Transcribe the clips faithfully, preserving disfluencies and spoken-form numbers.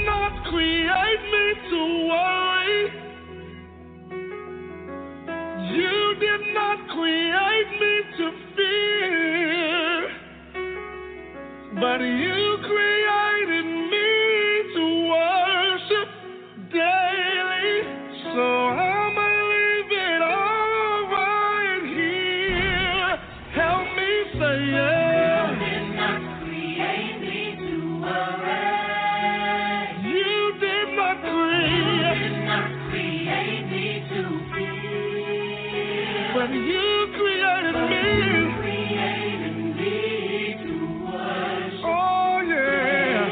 not create me to worry. You did not create me to fear. But you created me to worship daily. So I'ma leave it all right here. Help me say yeah. When you created me, you created me to worship. Oh yeah.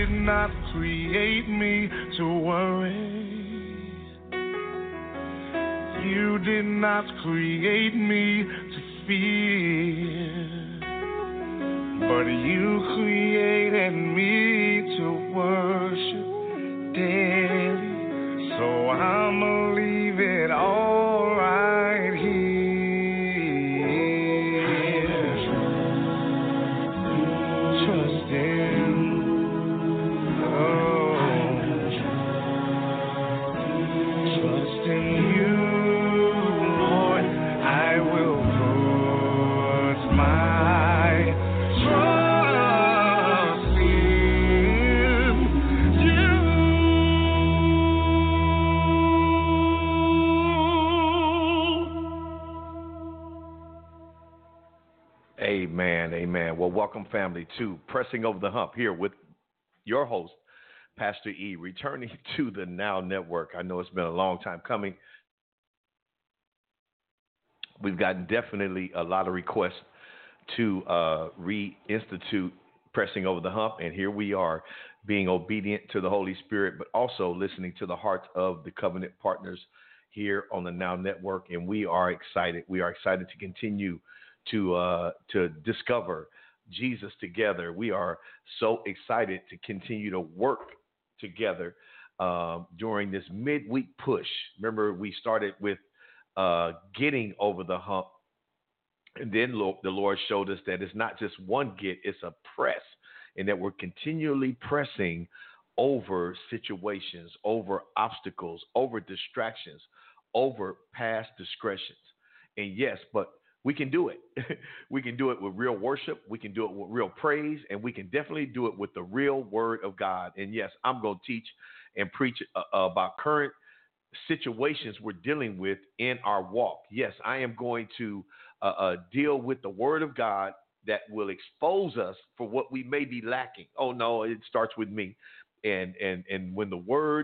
did not create me to worry. You did not create me to fear. But you created me to worship daily. So I'ma leave it all right here. Trust in, oh, trust in you, Lord. I will put my trust in you. Amen, amen. Well, welcome, family, to Pressing Over the Hump here with your host, Pastor E, returning to the Now Network. I know it's been a long time coming. We've gotten definitely a lot of requests to uh, reinstitute Pressing Over the Hump, and here we are, being obedient to the Holy Spirit, but also listening to the hearts of the covenant partners here on the Now Network, and we are excited. We are excited to continue to uh, to discover Jesus together. We are so excited to continue to work together uh, during this midweek push. Remember, we started with uh, getting over the hump, and then lo- the Lord showed us that it's not just one get, it's a press, and that we're continually pressing over situations, over obstacles, over distractions, over past discretions. And yes, but we can do it. We can do it with real worship. We can do it with real praise, and we can definitely do it with the real word of God. And yes, I'm going to teach and preach uh, about current situations we're dealing with in our walk. Yes, I am going to uh, uh, deal with the word of God that will expose us for what we may be lacking. Oh no, it starts with me. And and and when the word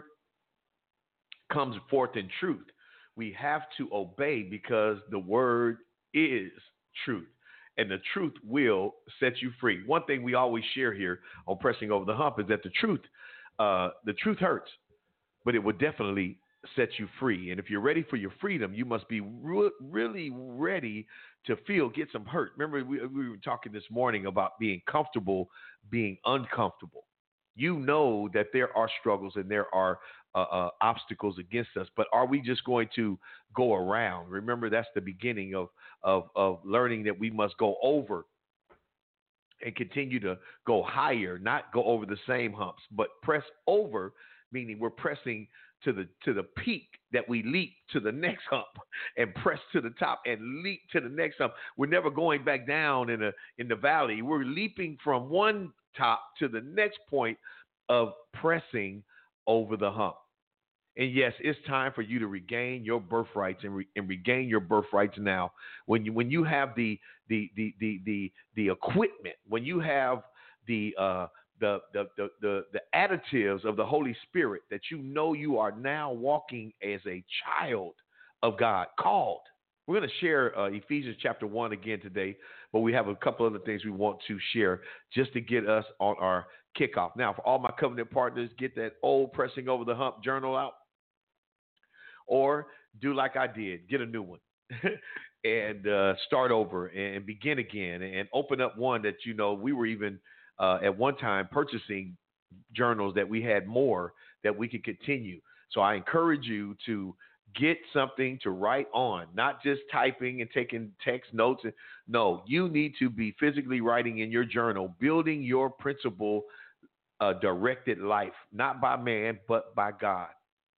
comes forth in truth, we have to obey, because the word is truth, and the truth will set you free. One thing we always share here on Pressing Over the Hump is that the truth, uh, the truth hurts, but it will definitely set you free. And if you're ready for your freedom, you must be re- really ready to feel, get some hurt. Remember, we, we were talking this morning about being comfortable, being uncomfortable. You know that there are struggles and there are uh, uh, obstacles against us, but are we just going to go around? Remember, that's the beginning of, of, of learning that we must go over and continue to go higher, not go over the same humps, but press over, meaning we're pressing to the to the peak, that we leap to the next hump and press to the top and leap to the next hump. We're never going back down in a in the valley. We're leaping from one top to the next point of pressing over the hump. And yes, it's time for you to regain your birthrights and, re, and regain your birthrights now. When you when you have the the the the the, the equipment, when you have the uh, the, the the the the additives of the Holy Spirit, that you know you are now walking as a child of God, called. We're going to share uh, Ephesians chapter one again today, but we have a couple other things we want to share just to get us on our kickoff. Now, for all my covenant partners, get that old Pressing Over the Hump journal out, or do like I did, get a new one and uh, start over and begin again, and open up one that, you know, we were even uh, at one time purchasing journals that we had more that we could continue. So I encourage you to get something to write on, not just typing and taking text notes. No, you need to be physically writing in your journal, building your principle uh, directed life, not by man, but by God.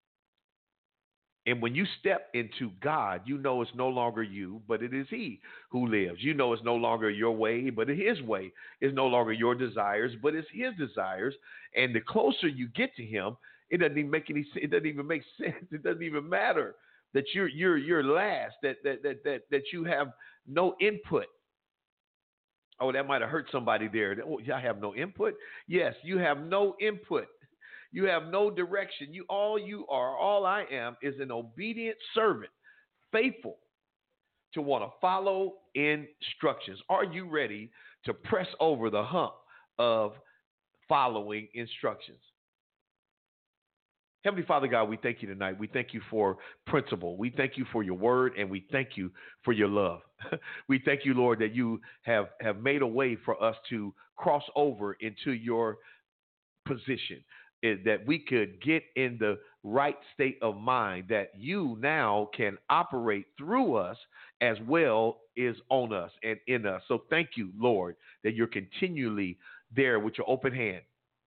And when you step into God, you know it's no longer you, but it is He who lives. You know it's no longer your way, but His way. It's no longer your desires, but it's His desires. And the closer you get to Him, it doesn't even make any sense. It doesn't even make sense. It doesn't even matter that you're you're you're last. That that that that that you have no input. Oh, that might have hurt somebody there. Oh, I have no input. Yes, you have no input. You have no direction. You all you are, all I am, is an obedient servant, faithful to want to follow instructions. Are you ready to press over the hump of following instructions. Heavenly Father God, we thank you tonight. We thank you for principle. We thank you for your word, and we thank you for your love. We thank you, Lord, that you have, have made a way for us to cross over into your position, that we could get in the right state of mind, that you now can operate through us as well as on us and in us. So thank you, Lord, that you're continually there with your open hand,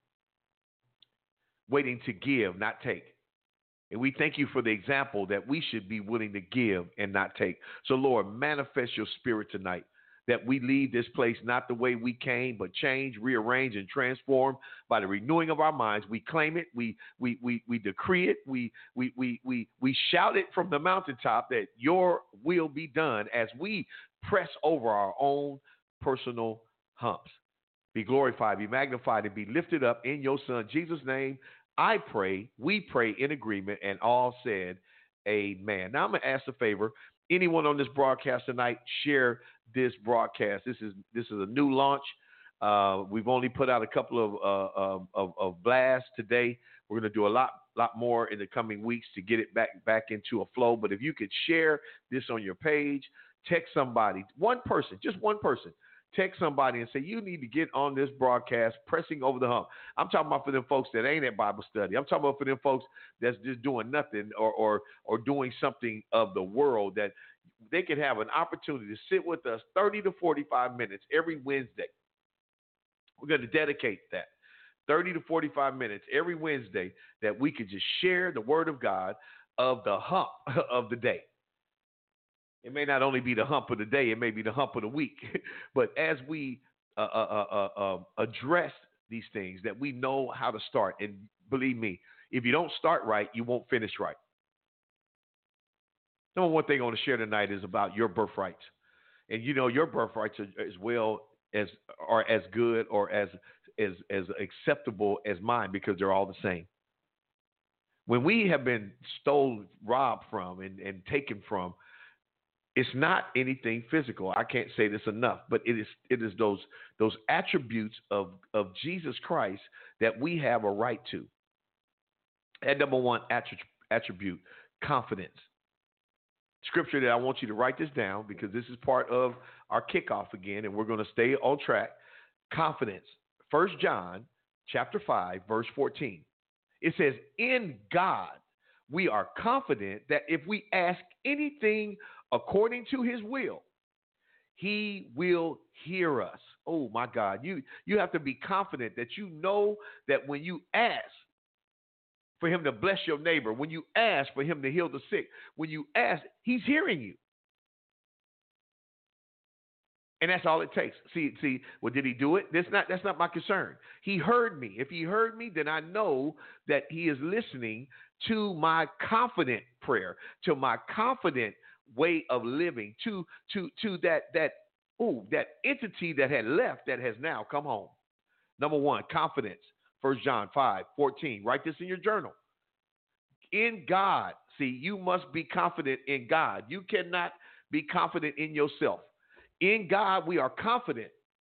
waiting to give, not take. And we thank you for the example that we should be willing to give and not take. So, Lord, manifest your spirit tonight, that we leave this place not the way we came, but change, rearrange, and transform by the renewing of our minds. We claim it, we we we we decree it, we we we we we shout it from the mountaintop that your will be done as we press over our own personal humps. Be glorified, be magnified, and be lifted up in your Son Jesus' name. I pray, we pray in agreement, and all said, amen. Now I'm going to ask a favor. Anyone on this broadcast tonight, share this broadcast. This is this is a new launch. Uh, we've only put out a couple of uh, of, of blasts today. We're going to do a lot lot more in the coming weeks to get it back back into a flow. But if you could share this on your page, text somebody, one person, just one person. Text somebody and say, you need to get on this broadcast, pressing over the hump. I'm talking about for them folks that ain't at Bible study. I'm talking about for them folks that's just doing nothing or or or doing something of the world, that they could have an opportunity to sit with us thirty to forty-five minutes every Wednesday. We're going to dedicate that thirty to forty-five minutes every Wednesday, that we could just share the word of God of the hump of the day. It may not only be the hump of the day, it may be the hump of the week. But as we uh, uh, uh, uh, address these things, that we know how to start. And believe me, if you don't start right, you won't finish right. Number one thing I want to share tonight is about your birthrights. And you know, your birthrights are as well as are as good or as as as acceptable as mine, because they're all the same. When we have been stolen, robbed from, and, and taken from, it's not anything physical. I can't say this enough, but it is it is those those attributes of, of Jesus Christ that we have a right to. And number one attribute, confidence. Scripture that I want you to write this down, because this is part of our kickoff again, and we're going to stay on track. Confidence. First John chapter five, verse fourteen. It says, in God we are confident that if we ask anything according to his will, he will hear us. Oh my God. You, you have to be confident that you know that when you ask for him to bless your neighbor, when you ask for him to heal the sick, when you ask, he's hearing you. And that's all it takes. See, see, well, did he do it? That's not, that's not my concern. He heard me. If he heard me, then I know that he is listening to my confident prayer, to my confident way of living, to to to that that oh that entity that had left that has now come home. Number one, confidence. First John five fourteen. Write this in your journal. In God, see, you must be confident in God. You cannot be confident in yourself. In God, we are confident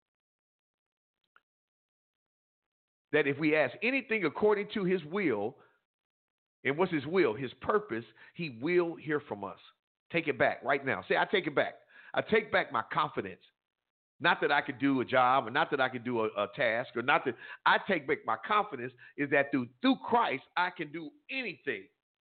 that if we ask anything according to his will, and what's his will? His purpose, he will hear from us. Take it back right now. Say, I take it back. I take back my confidence. Not that I could do a job, or not that I could do a, a task, or not that I take back my confidence is that through, through Christ, I can do anything.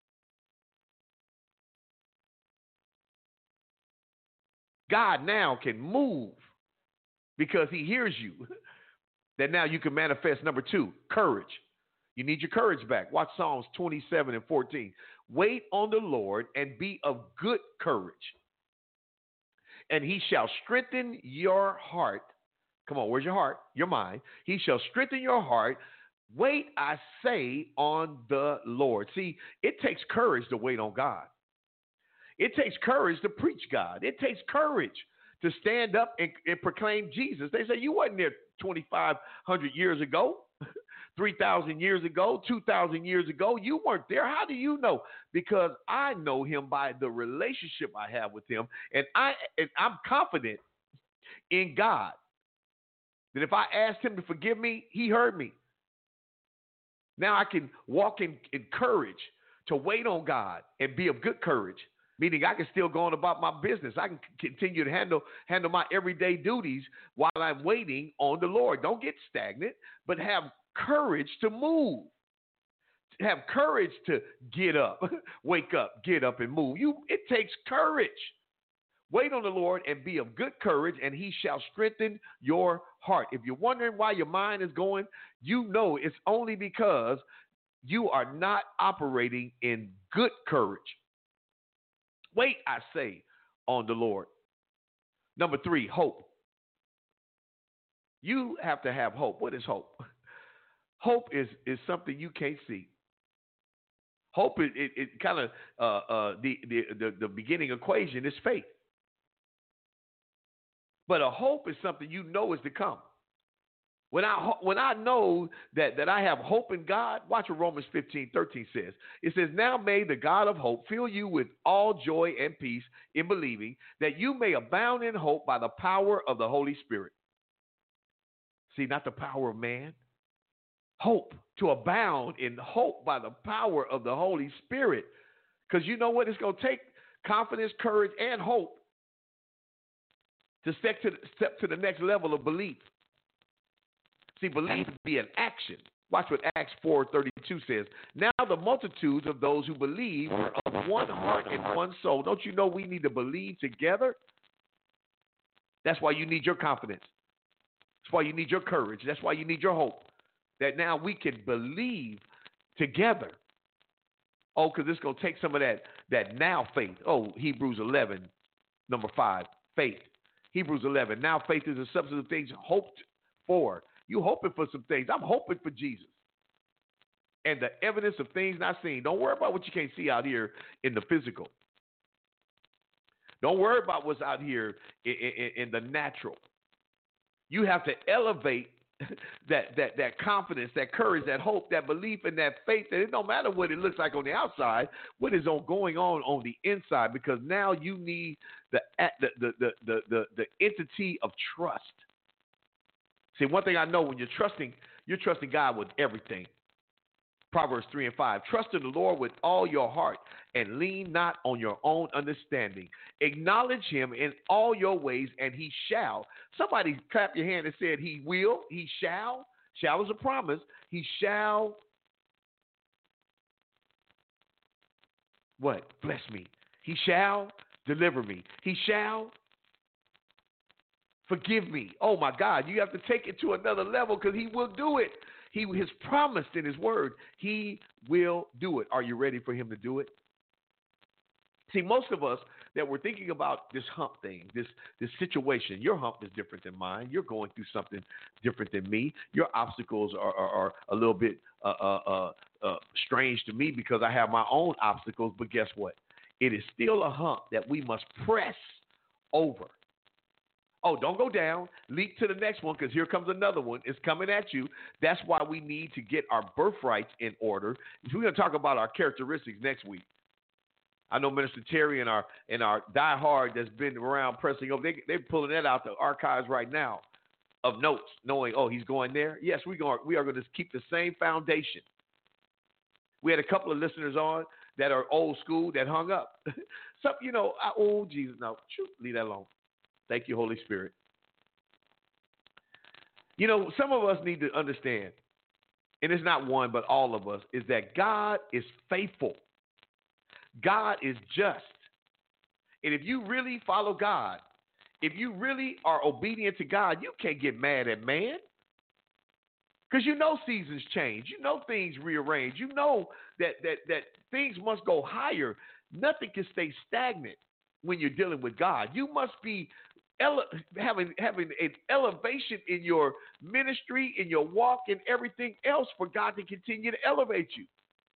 God now can move because he hears you. That now you can manifest. Number two, courage. You need your courage back. Watch Psalms twenty-seven and fourteen. Wait on the Lord and be of good courage, and he shall strengthen your heart. Come on, where's your heart? Your mind. He shall strengthen your heart. Wait, I say, on the Lord. See, it takes courage to wait on God. It takes courage to preach God. It takes courage to stand up and, and proclaim Jesus. They say, you wasn't there twenty-five hundred years ago, three thousand years ago, two thousand years ago. You weren't there. How do you know? Because I know him by the relationship I have with him. And, I, and I'm confident in God that if I asked him to forgive me, he heard me. Now I can walk in, in courage to wait on God and be of good courage, meaning I can still go on about my business. I can continue to handle handle my everyday duties while I'm waiting on the Lord. Don't get stagnant, but have courage to move. Have courage to get up, wake up, get up and move. You, it takes courage. Wait on the Lord and be of good courage, and he shall strengthen your heart. If you're wondering why your mind is going, you know it's only because you are not operating in good courage. Wait, I say, on the Lord. Number three, hope. You have to have hope. What is hope? Hope is, is something you can't see. Hope, it, it, it kind of, uh, uh, the, the, the, the beginning equation is faith. But a hope is something you know is to come. When I when I know that, that I have hope in God, watch what Romans fifteen thirteen says. It says, now may the God of hope fill you with all joy and peace in believing, that you may abound in hope by the power of the Holy Spirit. See, not the power of man. Hope, to abound in hope by the power of the Holy Spirit. Because you know what? It's going to take confidence, courage, and hope to step to, step to the next level of belief. See, belief be an action. Watch what Acts four thirty-two says. Now the multitudes of those who believe were of one heart and one soul. Don't you know we need to believe together? That's why you need your confidence. That's why you need your courage. That's why you need your hope. That now we can believe together. Oh, because it's going to take some of that, that now faith. Oh, Hebrews eleven, number five, faith. Hebrews eleven. Now faith is the substance of things hoped for. You hoping for some things. I'm hoping for Jesus. And the evidence of things not seen. Don't worry about what you can't see out here in the physical. Don't worry about what's out here in, in, in the natural. You have to elevate that, that, that confidence, that courage, that hope, that belief, and that faith, that it don't matter what it looks like on the outside, what is on, going on on the inside, because now you need the, the, the, the, the, the, the entity of trust. See, one thing I know, when you're trusting, you're trusting God with everything. Proverbs three and five, trust in the Lord with all your heart and lean not on your own understanding. Acknowledge him in all your ways and he shall. Somebody clap your hand and said he will, he shall. Shall is a promise. He shall, what? Bless me. He shall deliver me. He shall forgive me. Oh, my God. You have to take it to another level because he will do it. He has promised in his word. He will do it. Are you ready for him to do it? See, most of us that we're thinking about this hump thing, this, this situation, your hump is different than mine. You're going through something different than me. Your obstacles are, are, are a little bit uh, uh, uh, uh, strange to me because I have my own obstacles. But guess what? It is still a hump that we must press over. Oh, don't go down. Leap to the next one because here comes another one. It's coming at you. That's why we need to get our birthrights in order. We're going to talk about our characteristics next week. I know Minister Terry and our and our diehard that's been around pressing over, they, they're pulling that out the archives right now of notes, knowing, oh, he's going there. Yes, we're going, we are going to keep the same foundation. We had a couple of listeners on that are old school that hung up. Some, you know, I, oh, Jesus, no, shoot, leave that alone. Thank you, Holy Spirit. You know, some of us need to understand, and it's not one, but all of us, is that God is faithful. God is just. And if you really follow God, if you really are obedient to God, you can't get mad at man. Because you know seasons change. You know things rearrange. You know that, that, that things must go higher. Nothing can stay stagnant when you're dealing with God. You must be ele- having, having an elevation in your ministry, in your walk, and everything else for God to continue to elevate you.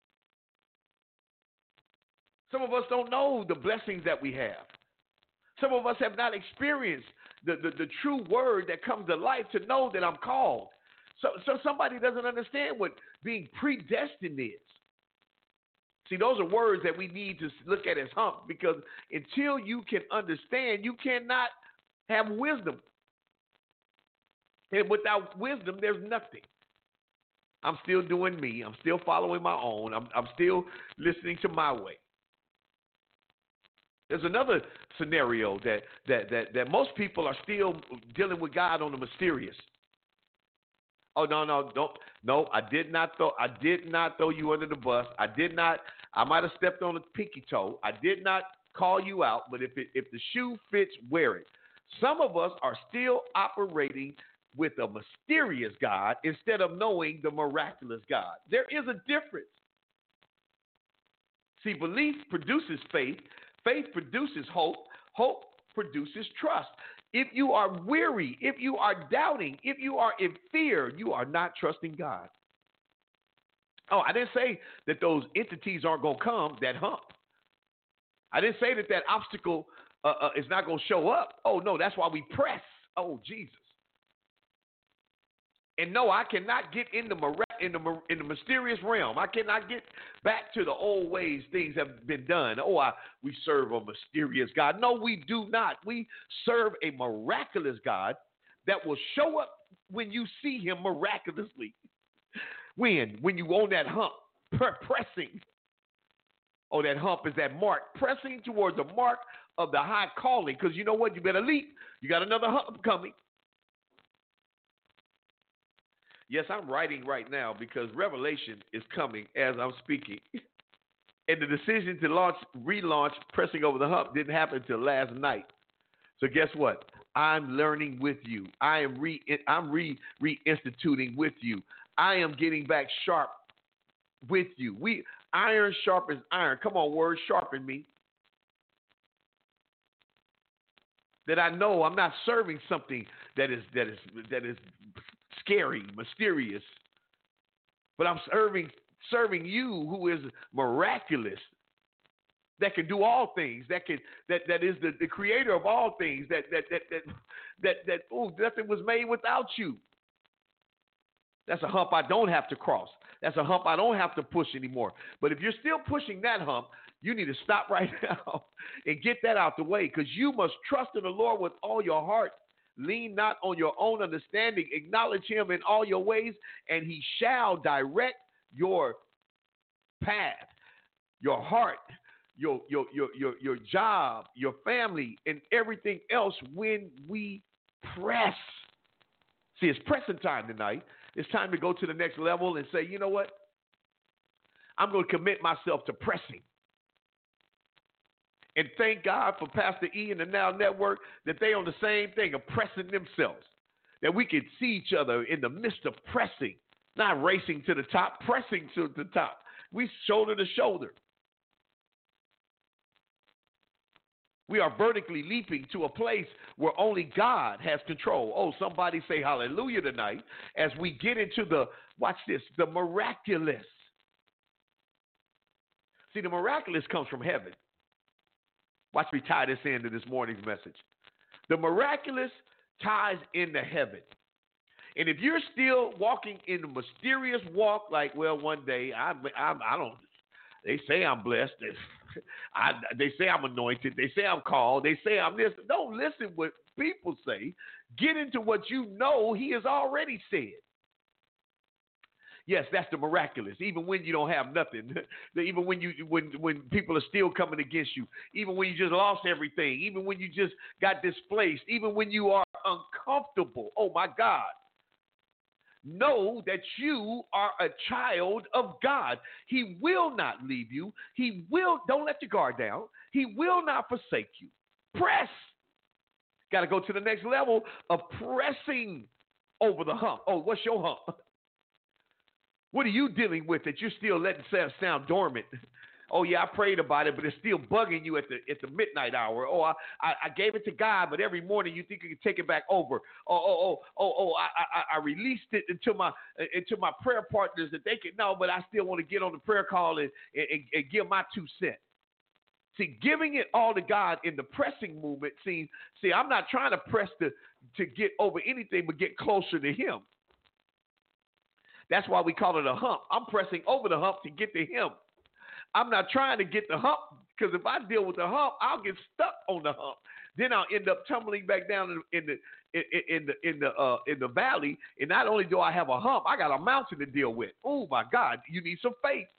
Some of us don't know the blessings that we have. Some of us have not experienced the, the, the true word that comes to life to know that I'm called. So, so somebody doesn't understand what being predestined is. See, those are words that we need to look at as hump, because until you can understand, you cannot have wisdom. And without wisdom, there's nothing. I'm still doing me. I'm still following my own. I'm, I'm still listening to my way. There's another scenario that, that, that, that most people are still dealing with God on the mysterious. Oh, no, no, don't. No, I did not throw I did not throw you under the bus. I did not. I might have stepped on a pinky toe. I did not call you out, but if it, if the shoe fits, wear it. Some of us are still operating with a mysterious God instead of knowing the miraculous God. There is a difference. See, belief produces faith. Faith produces hope. Hope produces trust. If you are weary, if you are doubting, if you are in fear, you are not trusting God. Oh, I didn't say that those entities aren't going to come, that hump. I didn't say that that obstacle uh, uh, is not going to show up. Oh, no, that's why we press. Oh, Jesus. And no, I cannot get in the, in the in the mysterious realm. I cannot get back to the old ways things have been done. Oh, I, we serve a mysterious God. No, we do not. We serve a miraculous God that will show up when you see him miraculously. When? When you on that hump, pressing. Oh, that hump is that mark, pressing towards the mark of the high calling. Because you know what? You better leap. You got another hump coming. Yes, I'm writing right now because Revelation is coming as I'm speaking. And the decision to launch, relaunch Pressing Over the Hump didn't happen until last night. So guess what? I'm learning with you. I am re I'm re reinstituting with you. I am getting back sharp with you. We iron sharpens iron. Come on, word, sharpen me. That I know I'm not serving something that is that is that is scary, mysterious, but I'm serving serving you who is miraculous, that can do all things, that can that that is the, the creator of all things, that that that that that that oh, nothing was made without you. That's a hump I don't have to cross. That's a hump I don't have to push anymore. But if you're still pushing that hump, you need to stop right now and get that out the way, because you must trust in the Lord with all your heart. Lean not on your own understanding. Acknowledge him in all your ways, and he shall direct your path, your heart, your, your, your, your, your job, your family, and everything else when we press. See, it's pressing time tonight. It's time to go to the next level and say, you know what? I'm going to commit myself to pressing. And thank God for Pastor E and the Now Network that they on the same thing of pressing themselves. That we can see each other in the midst of pressing, not racing to the top, pressing to the top. We shoulder to shoulder. We are vertically leaping to a place where only God has control. Oh, somebody say hallelujah tonight as we get into the, watch this, the miraculous. See, the miraculous comes from heaven. Watch me tie this into this morning's message. The miraculous ties into heaven. And if you're still walking in the mysterious walk, like, well, one day, I, I, I don't, they say I'm blessed. I, they say I'm anointed. They say I'm called. They say I'm this. Don't listen what people say. Get into what you know he has already said. Yes, that's the miraculous. Even when you don't have nothing, even when you when when people are still coming against you, even when you just lost everything, even when you just got displaced, even when you are uncomfortable. Oh my God. Know that you are a child of God. He will not leave you. He will, don't let your guard down. He will not forsake you. Press. Got to go to the next level of pressing over the hump. Oh, what's your hump? What are you dealing with that you're still letting sound dormant? Oh, yeah, I prayed about it, but it's still bugging you at the at the midnight hour. Oh, I, I, I gave it to God, but every morning you think you can take it back over. Oh, oh, oh, oh, oh, I, I, I released it into my into my prayer partners that they can know, but I still want to get on the prayer call and, and, and give my two cents. See, giving it all to God in the pressing movement, see, see, I'm not trying to press to, to get over anything, but get closer to him. That's why we call it a hump. I'm pressing over the hump to get to him. I'm not trying to get the hump, because if I deal with the hump, I'll get stuck on the hump. Then I'll end up tumbling back down in, in the in, in the in the uh, in the valley. And not only do I have a hump, I got a mountain to deal with. Oh my God, you need some faith.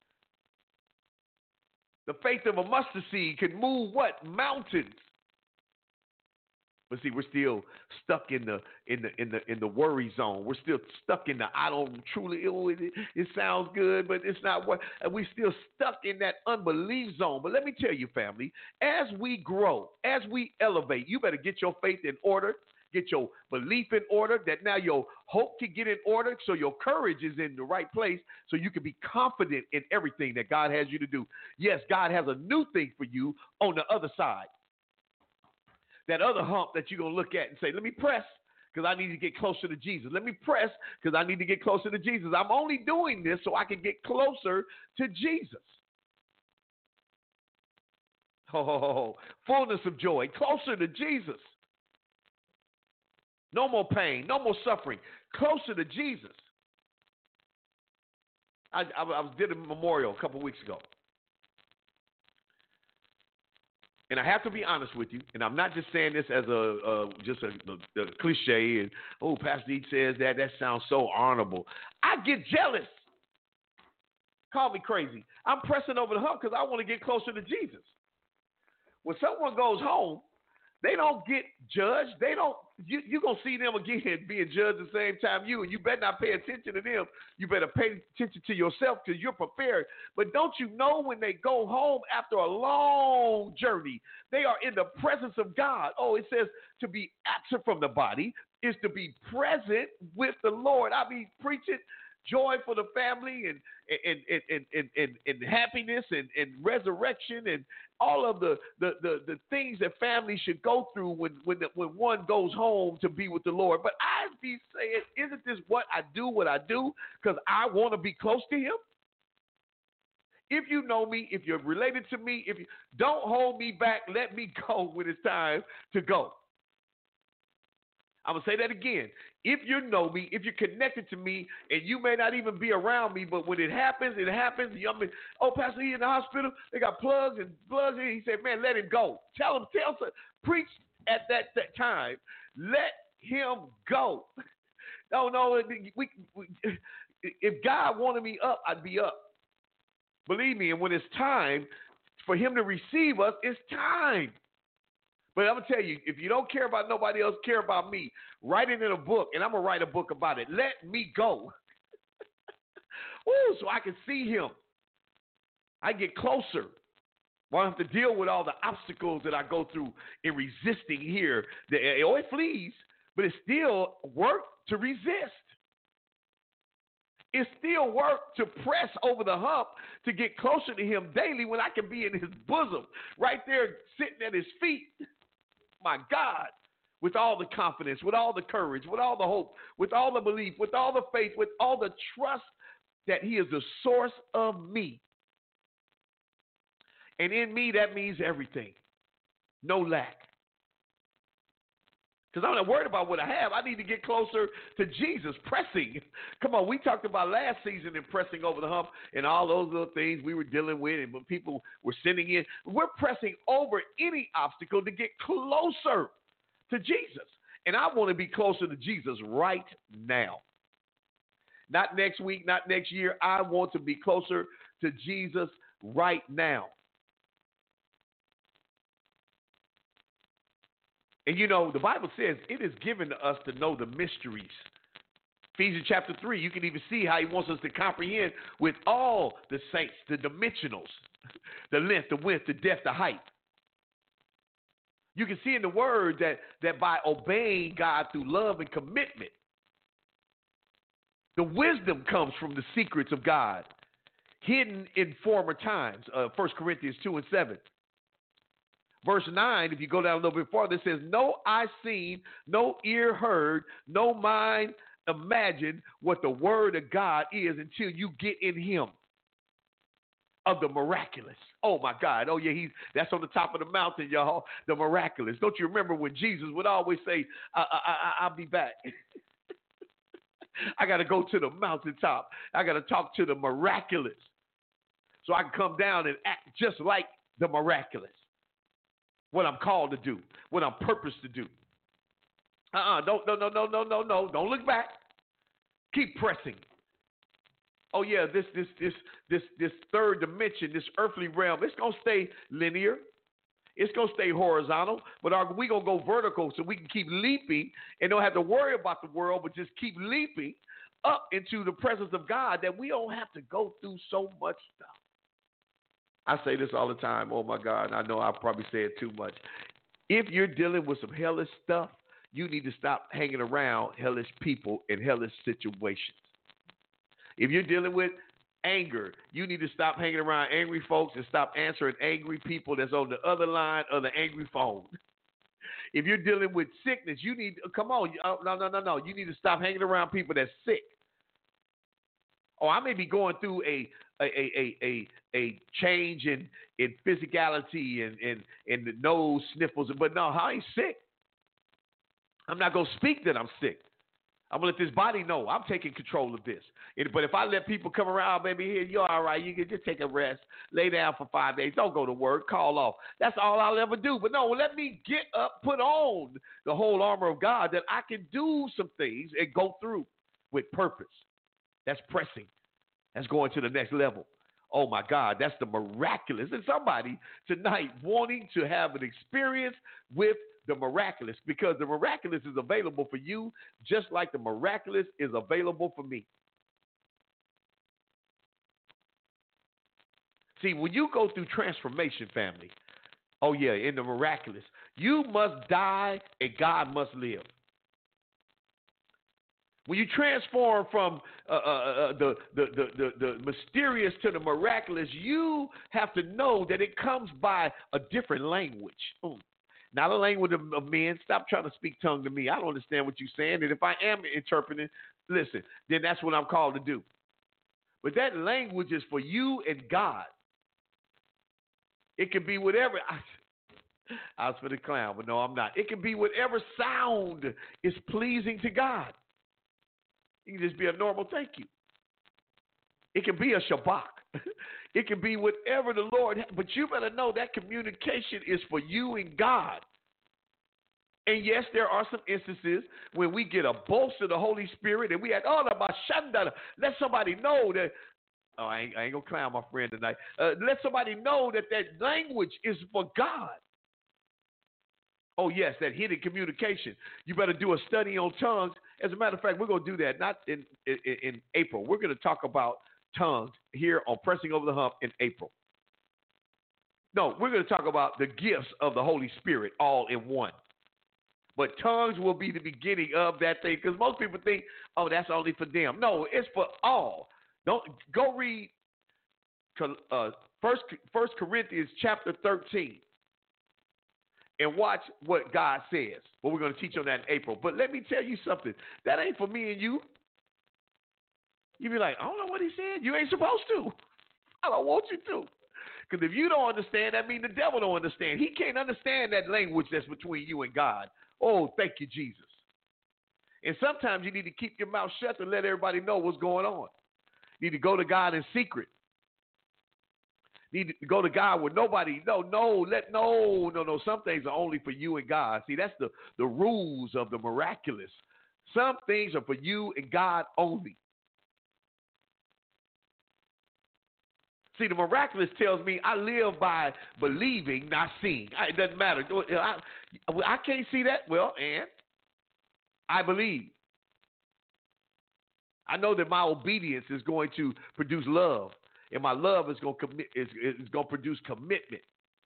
The faith of a mustard seed can move what? Mountains. But see, we're still stuck in the in the in the in the worry zone. We're still stuck in the I don't truly. Oh, it, it sounds good, but it's not what. And we're still stuck in that unbelief zone. But let me tell you, family, as we grow, as we elevate, you better get your faith in order, get your belief in order. That now your hope can get in order, so your courage is in the right place, so you can be confident in everything that God has you to do. Yes, God has a new thing for you on the other side. That other hump that you're going to look at and say, let me press because I need to get closer to Jesus. Let me press because I need to get closer to Jesus. I'm only doing this so I can get closer to Jesus. Oh, fullness of joy, closer to Jesus. No more pain, no more suffering, closer to Jesus. I, I, I did a memorial a couple weeks ago. And I have to be honest with you, and I'm not just saying this as a uh, just a, a, a cliche, and, oh, Pastor Eat says that, that sounds so honorable. I get jealous. Call me crazy. I'm pressing over the hump because I want to get closer to Jesus. When someone goes home, they don't get judged. They don't. You, you're going to see them again being judged at the same time you, and you better not pay attention to them. You better pay attention to yourself because you're prepared. But don't you know when they go home after a long journey, they are in the presence of God. Oh, it says to be absent from the body is to be present with the Lord. I mean, preaching joy for the family and and and and and, and, and happiness and, and resurrection and all of the, the, the, the things that families should go through when when the, when one goes home to be with the Lord. But I be saying, isn't this what I do? What I do because I want to be close to Him. If you know me, if you're related to me, if you don't hold me back, let me go when it's time to go. I'm going to say that again. If you know me, if you're connected to me, and you may not even be around me, but when it happens, it happens. You know, oh, Pastor, he in the hospital. They got plugs and plugs in. He said, man, let him go. Tell him, tell him, preach at that, that time. Let him go. No, no, we, we, if God wanted me up, I'd be up. Believe me, and when it's time for him to receive us, it's time. But I'm going to tell you, if you don't care about nobody else, care about me, write it in a book, and I'm going to write a book about it. Let me go. Ooh, so I can see him. I get closer. I don't have to deal with all the obstacles that I go through in resisting here. Oh, it flees, but it's still work to resist. It's still work to press over the hump to get closer to him daily when I can be in his bosom, right there sitting at his feet. My God, with all the confidence, with all the courage, with all the hope, with all the belief, with all the faith, with all the trust that he is the source of me. And in me, that means everything. No lack. Because I'm not worried about what I have. I need to get closer to Jesus, pressing. Come on, we talked about last season and pressing over the hump and all those little things we were dealing with and when people were sending in. We're pressing over any obstacle to get closer to Jesus. And I want to be closer to Jesus right now. Not next week, not next year. I want to be closer to Jesus right now. And you know, the Bible says it is given to us to know the mysteries. Ephesians chapter three, you can even see how he wants us to comprehend with all the saints, the dimensionals, the length, the width, the depth, the height. You can see in the word that, that by obeying God through love and commitment, the wisdom comes from the secrets of God, hidden in former times, uh, First Corinthians two and seven. Verse nine, if you go down a little bit farther, it says, no eye seen, no ear heard, no mind imagined what the word of God is until you get in him. Of the miraculous. Oh, my God. Oh, yeah, he's that's on the top of the mountain, y'all. The miraculous. Don't you remember when Jesus would always say, I, I, I, I'll be back. I got to go to the mountaintop. I got to talk to the miraculous so I can come down and act just like the miraculous. what I'm called to do, what I'm purposed to do. Uh-uh, don't, no, no, no, no, no, no. Don't look back. Keep pressing. Oh yeah, this, this, this, this, this third dimension, this earthly realm, it's gonna stay linear. It's gonna stay horizontal, but are we gonna go vertical so we can keep leaping and don't have to worry about the world, but just keep leaping up into the presence of God that we don't have to go through so much stuff. I say this all the time. Oh my God, and I know I probably say it too much. If you're dealing with some hellish stuff, you need to stop hanging around hellish people in hellish situations. If you're dealing with anger, you need to stop hanging around angry folks and stop answering angry people that's on the other line of the angry phone. If you're dealing with sickness, you need come on, no, no, no, no. You need to stop hanging around people that's sick. Oh, I may be going through a a a a a change in in physicality and and and the nose sniffles, but no, I ain't sick. I'm not gonna speak that I'm sick. I'm going to let this body know I'm taking control of this. But if I let people come around, baby, here, you're all right. You can just take a rest, lay down for five days. Don't go to work, call off. That's all I'll ever do. But no, let me get up, put on the whole armor of God that I can do some things and go through with purpose. That's pressing. That's going to the next level. Oh, my God, that's the miraculous. And somebody tonight wanting to have an experience with the miraculous, because the miraculous is available for you just like the miraculous is available for me. See, when you go through transformation, family, oh yeah, in the miraculous, you must die and God must live. When you transform from uh, uh, the, the, the, the, the mysterious to the miraculous, you have to know that it comes by a different language. Mm. Not a language of, of men. Stop trying to speak tongue to me. I don't understand what you're saying. And if I am interpreting, listen, then that's what I'm called to do. But that language is for you and God. It can be whatever. I, I was for the clown, but no, I'm not. It can be whatever sound is pleasing to God. It can just be a normal thank you. It can be a Shabbat. It can be whatever the Lord, but you better know that communication is for you and God. And yes, there are some instances when we get a bolster of the Holy Spirit and we had all about Shandana. Let somebody know that, oh, I ain't, I ain't going to clown my friend tonight. Uh, let somebody know that that language is for God. Oh, yes, that hidden communication. You better do a study on tongues. As a matter of fact, we're going to do that not in, in, in April. We're going to talk about tongues here on Pressing Over the Hump in April. No, we're going to talk about the gifts of the Holy Spirit all in one. But tongues will be the beginning of that thing, because most people think, oh, that's only for them. No, it's for all. Don't go read uh, First First Corinthians chapter thirteen and watch what God says. Well, we're going to teach on that in April. But let me tell you something. That ain't for me and you. You be like, I don't know what he said. You ain't supposed to. I don't want you to. Because if you don't understand, that means the devil don't understand. He can't understand that language that's between you and God. Oh, thank you, Jesus. And sometimes you need to keep your mouth shut to let everybody know what's going on. You need to go to God in secret. You need to go to God with nobody. No, no, let no, no, no. Some things are only for you and God. See, that's the, the rules of the miraculous. Some things are for you and God only. See, the miraculous tells me I live by believing, not seeing. It doesn't matter. I, I can't see that. Well, and I believe. I know that my obedience is going to produce love, and my love is going to commit is, is going to produce commitment.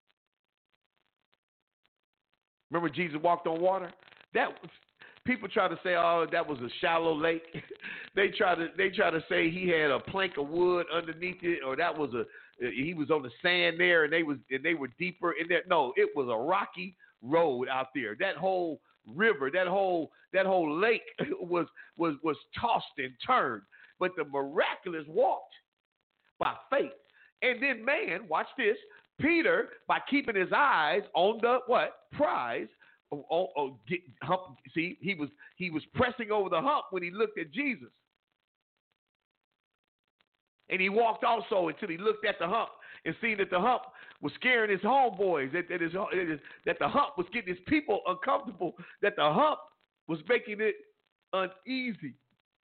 Remember, Jesus walked on water. That people try to say, "Oh, that was a shallow lake." they try to they try to say he had a plank of wood underneath it, or that was a he was on the sand there, and they was and they were deeper in there. No, it was a rocky road out there. That whole river, that whole that whole lake was was was tossed and turned. But the miraculous walked by faith, and then man, watch this. Peter, by keeping his eyes on the what prize. Oh, oh, oh get, hump, see, he was he was pressing over the hump when he looked at Jesus. And he walked also until he looked at the hump and seen that the hump was scaring his homeboys, that, that, his, that the hump was getting his people uncomfortable, that the hump was making it uneasy.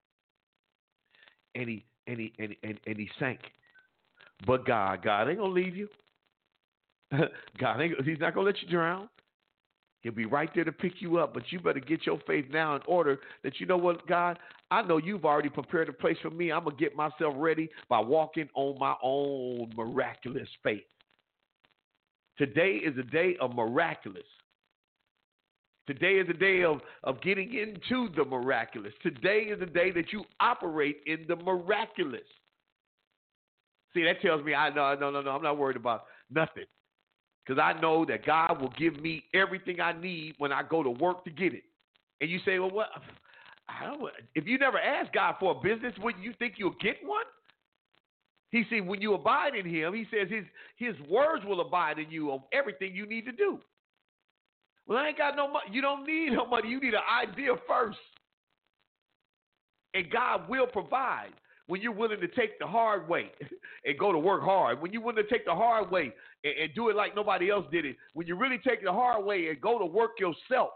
And he and he and, and, and he sank. But God, God ain't gonna leave you. God ain't, he's not gonna let you drown. He'll be right there to pick you up, but you better get your faith now in order that, you know what, God, I know you've already prepared a place for me. I'm going to get myself ready by walking on my own miraculous faith. Today is a day of miraculous. Today is a day of, of getting into the miraculous. Today is a day that you operate in the miraculous. See, that tells me, I no, no, no, no, I'm not worried about nothing. Because I know that God will give me everything I need when I go to work to get it. And you say, well, what? I don't, if you never ask God for a business, wouldn't you think you'll get one? He said, when you abide in him, he says his, his words will abide in you of everything you need to do. Well, I ain't got no money. You don't need no money. You need an idea first. And God will provide when you're willing to take the hard way and go to work hard. When you're willing to take the hard way and, and do it like nobody else did it. When you really take the hard way and go to work yourself.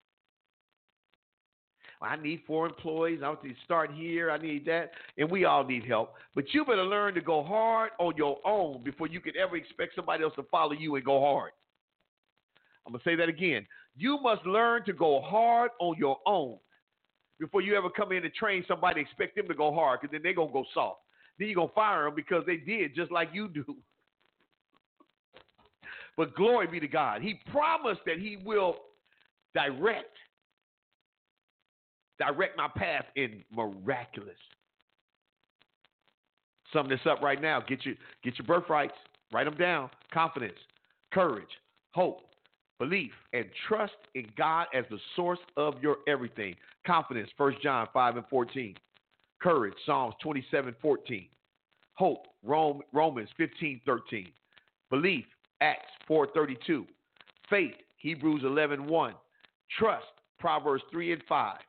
I need four employees. I want to start here. I need that. And we all need help. But you better learn to go hard on your own before you can ever expect somebody else to follow you and go hard. I'm going to say that again. You must learn to go hard on your own before you ever come in and train somebody, expect them to go hard, because then they're going to go soft. Then you're going to fire them because they did just like you do. But glory be to God. He promised that he will direct, direct my path in miraculous. Sum this up right now. Get your, get your birthrights. Write them down. Confidence, courage, hope, belief, and trust in God as the source of your everything. Confidence, First John five and fourteen. Courage, Psalms twenty-seven fourteen. Hope, Rome, Romans fifteen thirteen. Belief, Acts four thirty-two. Faith, Hebrews eleven one. Trust, Proverbs three and five.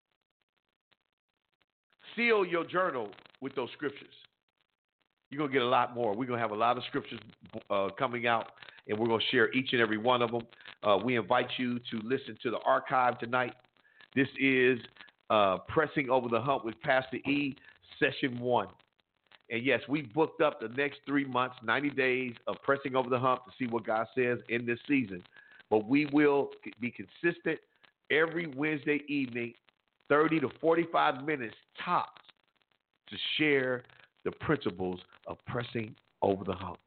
Seal your journal with those scriptures. You're going to get a lot more. We're going to have a lot of scriptures uh, coming out, and we're going to share each and every one of them. Uh, we invite you to listen to the archive tonight. This is uh, Pressing Over the Hump with Pastor E, Session one. And, yes, we booked up the next three months, ninety days of Pressing Over the Hump to see what God says in this season. But we will be consistent every Wednesday evening, thirty to forty-five minutes tops, to share the principles of pressing over the hump.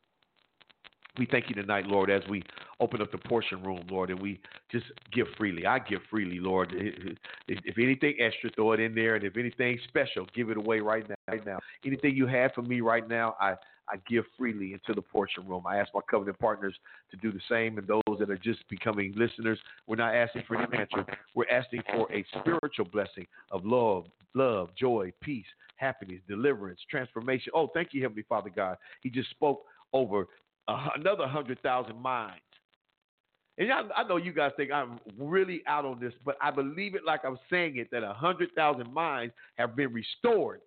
We thank you tonight, Lord, as we open up the portion room, Lord, and we just give freely. I give freely, Lord. If anything extra, throw it in there, and if anything special, give it away right now. Right now. Anything you have for me right now, I, I give freely into the portion room. I ask my covenant partners to do the same, and those that are just becoming listeners, we're not asking for any financial. We're asking for a spiritual blessing of love, love, joy, peace, happiness, deliverance, transformation. Oh, thank you, Heavenly Father God. He just spoke over uh, another one hundred thousand minds. And I, I know you guys think I'm really out on this, but I believe it like I'm saying it, that one hundred thousand minds have been restored.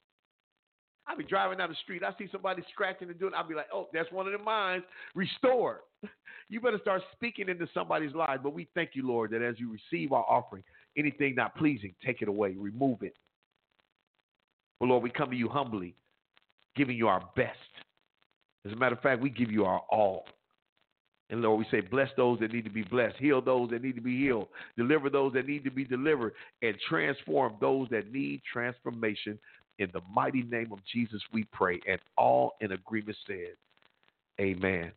I'll be driving down the street. I see somebody scratching and doing it. I'll be like, oh, that's one of the minds restored. You better start speaking into somebody's life. But we thank you, Lord, that as you receive our offering, anything not pleasing, take it away, remove it. Well, Lord, we come to you humbly, giving you our best. As a matter of fact, we give you our all. And Lord, we say, bless those that need to be blessed, heal those that need to be healed, deliver those that need to be delivered, and transform those that need transformation. In the mighty name of Jesus, we pray. And all in agreement said, amen.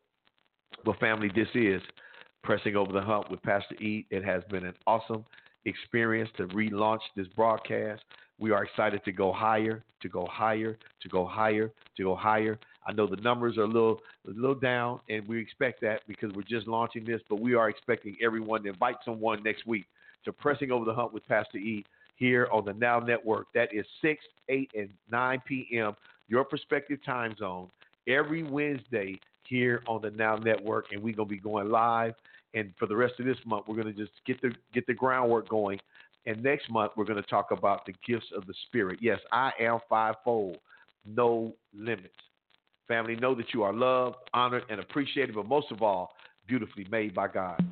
Well, family, this is Pressing Over the Hump with Pastor E. It has been an awesome experience to relaunch this broadcast. We are excited to go higher, to go higher, to go higher, to go higher. I know the numbers are a little, a little down, and we expect that because we're just launching this, but we are expecting everyone to invite someone next week to Pressing Over the Hump with Pastor E here on the Now Network. That is six, eight, and nine p.m., your prospective time zone, every Wednesday here on the Now Network, and we're going to be going live. And for the rest of this month, we're going to just get the get the groundwork going. And next month, we're going to talk about the gifts of the Spirit. Yes, I am fivefold. no limits. Family, know that you are loved, honored, and appreciated, but most of all, beautifully made by God.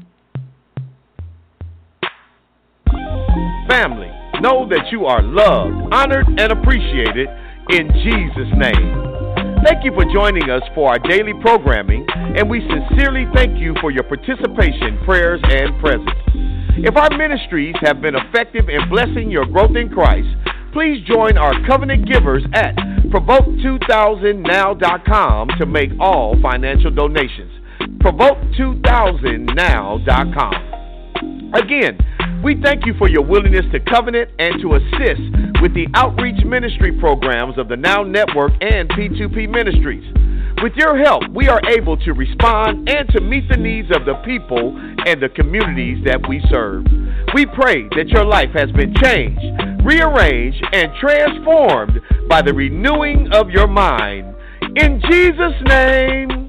Family, know that you are loved, honored, and appreciated in Jesus' name. Thank you for joining us for our daily programming, and we sincerely thank you for your participation, prayers, and presence. If our ministries have been effective in blessing your growth in Christ, please join our covenant givers at provoke two thousand now dot com to make all financial donations. provoke two thousand now dot com. Again, we thank you for your willingness to covenant and to assist with the outreach ministry programs of the Now Network and P two P Ministries. With your help, we are able to respond and to meet the needs of the people and the communities that we serve. We pray that your life has been changed, rearranged, and transformed by the renewing of your mind. In Jesus' name.